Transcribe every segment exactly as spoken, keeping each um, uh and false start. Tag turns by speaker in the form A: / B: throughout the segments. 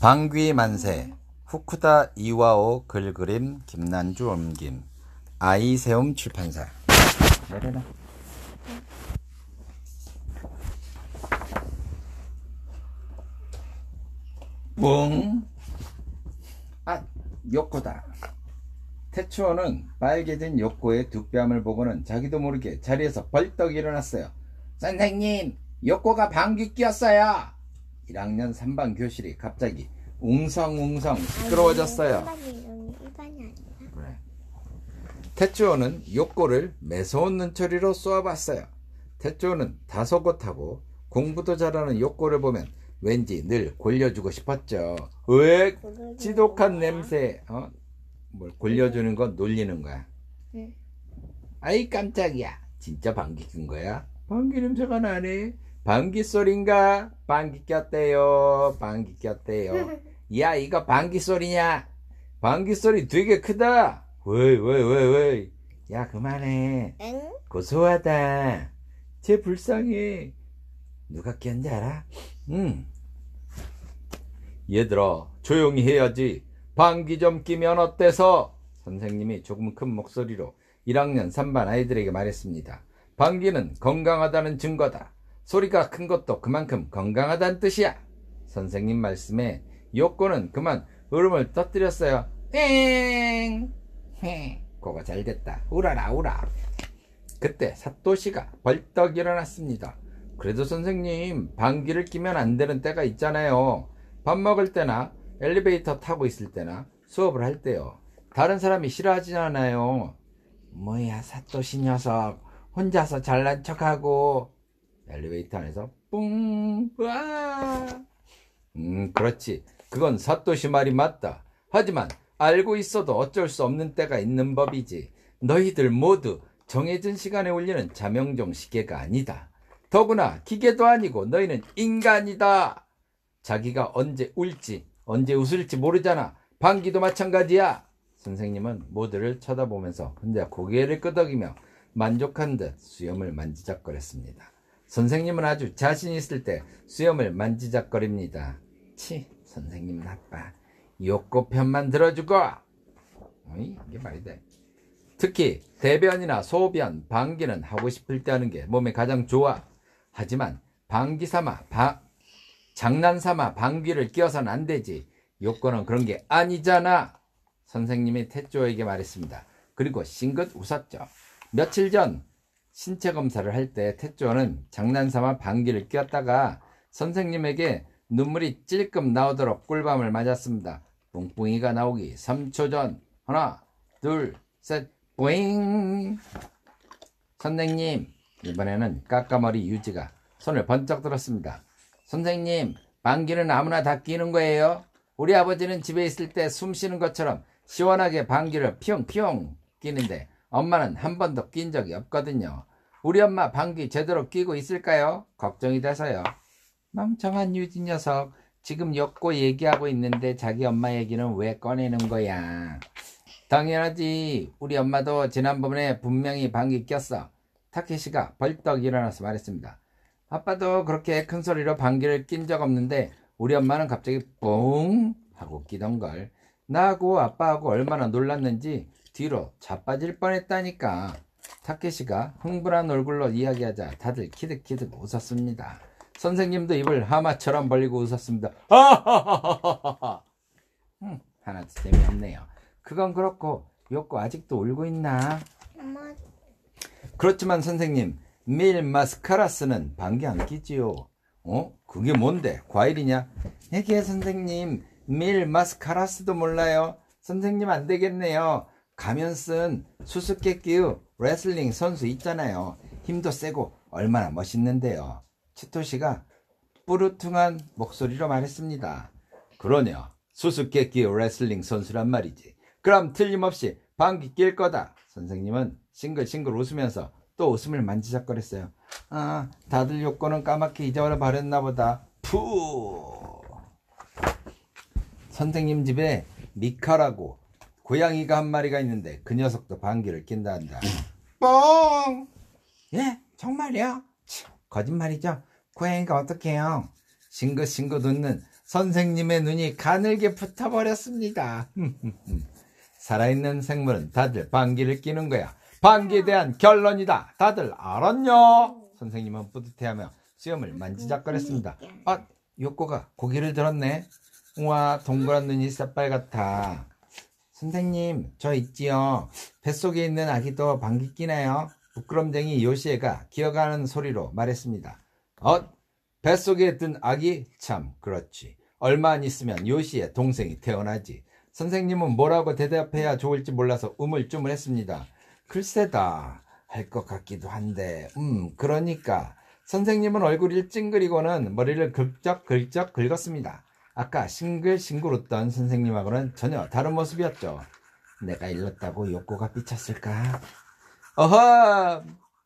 A: 방귀 만세. 후쿠다 이와오 글그림 김난주 옮김. 아이세움 출판사. 내려놔. 뿡. 아, 요코다. 태추오는 빨개진 요코의 두 뺨을 보고는 자기도 모르게 자리에서 벌떡 일어났어요. 선생님, 요코가 방귀 뀌었어요. 일 학년 삼 반 교실이 갑자기 웅성웅성 시끄러워졌어요.
B: 일반이 아니야.
A: 그래. 태추오는 요코를 매서운 눈초리로 쏘아봤어요. 태추오는 다소곳하고 공부도 잘하는 요코를 보면 왠지 늘 골려주고 싶었죠. 으액, 지독한 냄새. 어? 뭘 골려주는 건 놀리는 거야.
B: 응.
A: 아이 깜짝이야. 진짜 방귀 낀 거야? 방귀 냄새가 나네. 방귀 소린가? 방귀 꼈대요. 방귀 꼈대요. 야, 이거 방귀 소리냐? 방귀 소리 되게 크다. 왜이 왜이 왜이 왜이. 야, 그만해.
B: 응?
A: 고소하다. 쟤 불쌍해. 누가 꼈는지 알아? 응. 얘들아, 조용히 해야지. 방귀 좀 끼면 어때서? 선생님이 조금 큰 목소리로 일 학년 삼 반 아이들에게 말했습니다. 방귀는 건강하다는 증거다. 소리가 큰 것도 그만큼 건강하다는 뜻이야. 선생님 말씀에 요코는 그만 울음을 터뜨렸어요. 땡! 고가 잘됐다. 울어라 울어. 그때 사토시가 벌떡 일어났습니다. 그래도 선생님, 방귀를 끼면 안 되는 때가 있잖아요. 밥 먹을 때나 엘리베이터 타고 있을 때나 수업을 할 때요. 다른 사람이 싫어하지 않아요. 뭐야, 사토시 녀석. 혼자서 잘난 척하고. 엘리베이터 안에서 뿡. 와. 음, 그렇지. 그건 사토시 말이 맞다. 하지만 알고 있어도 어쩔 수 없는 때가 있는 법이지. 너희들 모두 정해진 시간에 울리는 자명종 시계가 아니다. 더구나 기계도 아니고 너희는 인간이다. 자기가 언제 울지 언제 웃을지 모르잖아. 방귀도 마찬가지야. 선생님은 모두를 쳐다보면서 혼자 고개를 끄덕이며 만족한 듯 수염을 만지작거렸습니다. 선생님은 아주 자신 있을 때 수염을 만지작거립니다. 치, 선생님 나빠. 요코 편만 들어주고. 어이, 이게 말이 돼. 특히 대변이나 소변, 방귀는 하고 싶을 때 하는 게 몸에 가장 좋아. 하지만 방귀 삼아 바, 장난 삼아 방귀를 뀌어서는 안 되지. 요코는 그런 게 아니잖아. 선생님이 태조에게 말했습니다. 그리고 싱긋 웃었죠. 며칠 전 신체 검사를 할 때 태조는 장난 삼아 방귀를 뀌었다가 선생님에게 눈물이 찔끔 나오도록 꿀밤을 맞았습니다. 뿡뿡이가 나오기 삼 초 전. 하나, 둘, 셋, 뿌잉. 선생님, 이번에는 까까머리 유지가 손을 번쩍 들었습니다. 선생님, 방귀는 아무나 다 끼는 거예요? 우리 아버지는 집에 있을 때 숨 쉬는 것처럼 시원하게 방귀를 피용피용 끼는데 엄마는 한 번도 낀 적이 없거든요. 우리 엄마 방귀 제대로 끼고 있을까요? 걱정이 돼서요. 멍청한 유지 녀석. 지금 엮고 얘기하고 있는데 자기 엄마 얘기는 왜 꺼내는 거야? 당연하지. 우리 엄마도 지난번에 분명히 방귀 꼈어. 타케시가 벌떡 일어나서 말했습니다. 아빠도 그렇게 큰 소리로 방귀를 낀 적 없는데 우리 엄마는 갑자기 뽕 하고 끼던걸. 나하고 아빠하고 얼마나 놀랐는지 뒤로 자빠질 뻔했다니까. 타케시가 흥분한 얼굴로 이야기하자 다들 키득키득 웃었습니다. 선생님도 입을 하마처럼 벌리고 웃었습니다. 하하하하하. 음, 하나도 재미없네요. 그건 그렇고 요코 아직도 울고 있나?
B: 엄마.
A: 그렇지만 선생님, 밀 마스카라스는 방귀 안 끼지요. 어? 그게 뭔데? 과일이냐? 에게 선생님, 밀 마스카라스도 몰라요? 선생님 안 되겠네요. 가면 쓴 수수께끼의 레슬링 선수 있잖아요. 힘도 세고 얼마나 멋있는데요. 치토시가 뿌르퉁한 목소리로 말했습니다. 그러냐, 수수께끼의 레슬링 선수란 말이지. 그럼 틀림없이 방귀 낄 거다. 선생님은 싱글싱글 웃으면서 또 웃음을 만지작거렸어요. 아, 다들 요코는 까맣게 잊어버렸나 보다. 푸. 선생님 집에 미카라고 고양이가 한 마리가 있는데 그 녀석도 방귀를 낀다 한다. 뻥! 예? 정말이요? 거짓말이죠? 고양이가 어떡해요? 싱긋싱긋 웃는 선생님의 눈이 가늘게 붙어버렸습니다. 살아있는 생물은 다들 방귀를 뀌는 거야. 방귀에 대한 결론이다. 다들 알았냐? 선생님은 뿌듯해하며 수염을 만지작거렸습니다. 아, 요코가 고개를 들었네. 우와, 동그란 눈이 새빨갛다. 선생님, 저 있지요. 뱃속에 있는 아기도 방귀 뀌나요? 부끄럼쟁이 요시에가 기어가는 소리로 말했습니다. 어? 뱃속에 든 아기? 참, 그렇지. 얼마 안 있으면 요시의 동생이 태어나지. 선생님은 뭐라고 대답해야 좋을지 몰라서 우물쭈물했습니다. 글쎄다, 할 것 같기도 한데, 음, 그러니까. 선생님은 얼굴이 찡그리고는 머리를 긁적긁적 긁었습니다. 아까 싱글싱글 웃던 선생님하고는 전혀 다른 모습이었죠. 내가 일렀다고 요코가 삐쳤을까? 어허!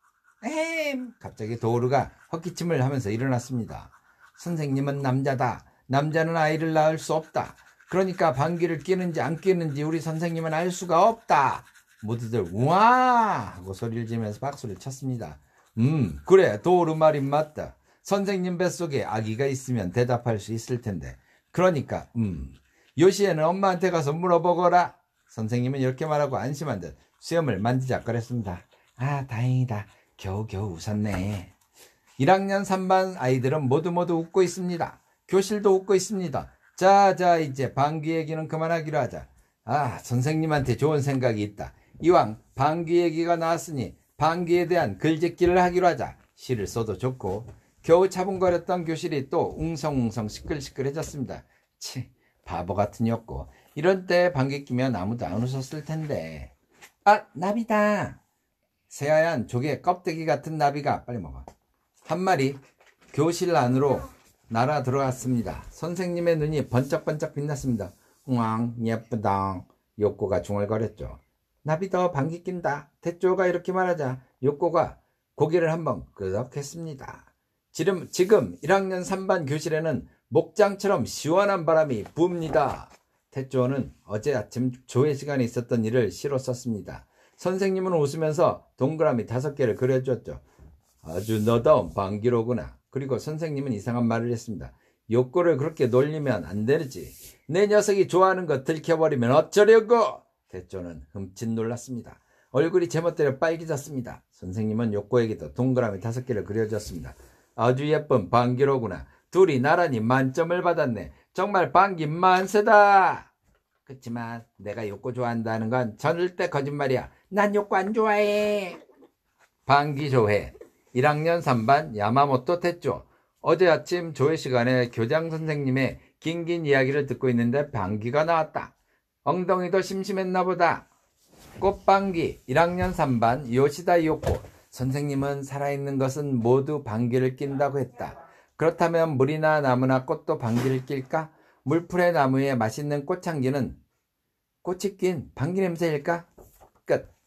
A: 에헴! 갑자기 도우루가 헛기침을 하면서 일어났습니다. 선생님은 남자다. 남자는 아이를 낳을 수 없다. 그러니까 방귀를 뀌는지 안 뀌는지 우리 선생님은 알 수가 없다. 모두들 우와! 하고 소리를 지르면서 박수를 쳤습니다. 음, 그래, 도우루 말이 맞다. 선생님 뱃속에 아기가 있으면 대답할 수 있을 텐데. 그러니까 음, 요시에는 엄마한테 가서 물어보거라. 선생님은 이렇게 말하고 안심한 듯 수염을 만지작거렸습니다. 아, 다행이다. 겨우겨우 웃었네. 일 학년 삼 반 아이들은 모두 모두 웃고 있습니다. 교실도 웃고 있습니다. 자, 자, 이제 방귀 얘기는 그만하기로 하자. 아, 선생님한테 좋은 생각이 있다. 이왕 방귀 얘기가 나왔으니 방귀에 대한 글짓기를 하기로 하자. 시를 써도 좋고. 겨우 차분거렸던 교실이 또 웅성웅성 시끌시끌해졌습니다. 치, 바보 같은 였고. 이런 때 방귀 끼면 아무도 안 웃었을 텐데. 아, 나비다. 새하얀 조개 껍데기 같은 나비가, 빨리 먹어, 한 마리 교실 안으로 날아 들어갔습니다. 선생님의 눈이 번쩍번쩍 빛났습니다. 우왕, 예쁘다. 요코가 중얼거렸죠. 나비도 방귀 낀다. 태조가 이렇게 말하자 요코가 고개를 한번 끄덕했습니다. 지금, 지금 일 학년 삼 반 교실에는 목장처럼 시원한 바람이 붑니다. 태조는 어제 아침 조회 시간에 있었던 일을 시로 썼습니다. 선생님은 웃으면서 동그라미 다섯 개를 그려줬죠. 아주 너다운 방귀로구나. 그리고 선생님은 이상한 말을 했습니다. 요코를 그렇게 놀리면 안 되지. 내 녀석이 좋아하는 거 들켜버리면 어쩌려고. 태조는 흠칫 놀랐습니다. 얼굴이 제멋대로 빨개졌습니다. 선생님은 요코에게도 동그라미 다섯 개를 그려줬습니다. 아주 예쁜 방귀로구나. 둘이 나란히 만점을 받았네. 정말 방귀 만세다. 그치만 내가 요코 좋아한다는 건 절대 거짓말이야. 난 요코 안 좋아해. 방귀 조회. 일 학년 삼 반 야마모토 태조. 어제 아침 조회 시간에 교장 선생님의 긴긴 이야기를 듣고 있는데 방귀가 나왔다. 엉덩이도 심심했나 보다. 꽃방귀. 일 학년 삼 반 요시다 요코. 선생님은 살아있는 것은 모두 방귀를 낀다고 했다. 그렇다면 물이나 나무나 꽃도 방귀를 낄까? 물풀의 나무에 맛있는 꽃향기는 꽃이 낀 방귀 냄새일까? 끝.